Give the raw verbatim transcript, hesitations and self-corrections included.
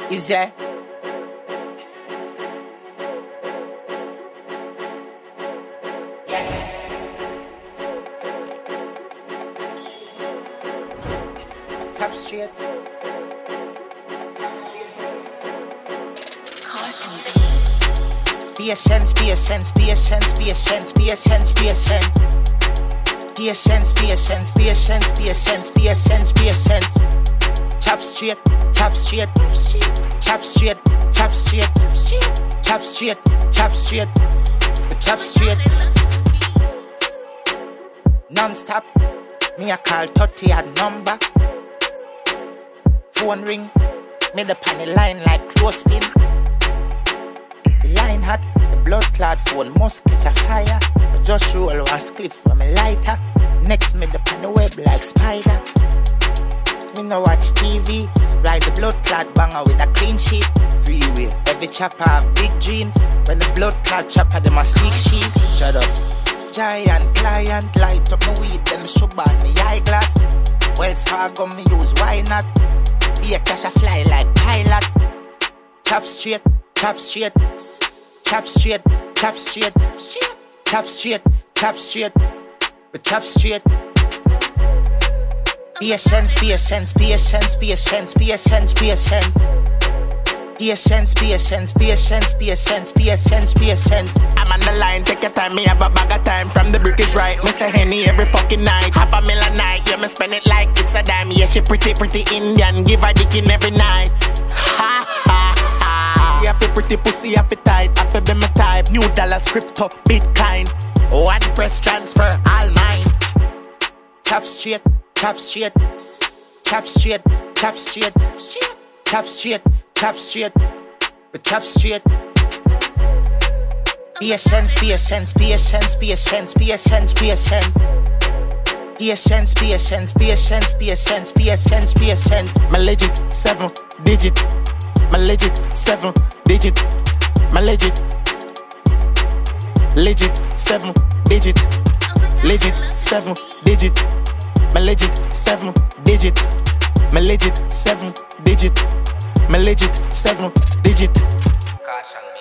Is there? Top straight. Caution. Be a sense, be a sense, be a sense, be a sense, be a sense, be a sense. Be a sense, be a sense, be a sense, be a sense, be a sense, be a sense. Top straight, top straight, top straight, top straight, top straight, top straight, top straight. Non-stop, me a call thirty a number. Phone ring, me the pan the line like clothespin. The line hot, the blood clot phone must catch a fire. I just roll a spliff from a lighter. Next me the pan the web like spider. Me no watch T V, rise the blood clot banger with a clean sheet. Freeway, every chopper have big dreams. When the blood clot chopper them a sneak sheet. Shut up. Giant client, light up my weed, then should ban me eyeglass. Wells Fargo me use, why not? Be a cash a fly like pilot. Chop straight, chop straight, chop straight, chop straight, chop straight, chop straight, but chop straight. Be a sense, be a sense, be a sense, be a sense, be a sense, be a sense. Be a sense, be a sense, be a sense, be a sense, be a sense, be a sense. I'm on the line, take your time, me have a bag of time. From the British right, me say Henny every fucking night. Half a million night, yeah, me spend it like it's a dime. Yeah, she pretty, pretty Indian, give her dick in every night. Ha, ha, ha. Yeah, feel pretty pussy, I feel tight, I feel be my type. New dollars, crypto, Bitcoin. One press transfer, all mine. Chop straight, chop straight, chop straight, chop straight, chop straight, chop straight, but chop straight. Be a sense, be a sense, be a sense, be a sense, be a sense, be a sense. Be a sense, be a sense, be a sense, be a sense, be a sense, be a sense. My legit seven digit. My legit seven digit. My legit. Legit seven digit. Legit seven digit. My legit seven digit. My legit seven digit. My legit seven digit. Caution me.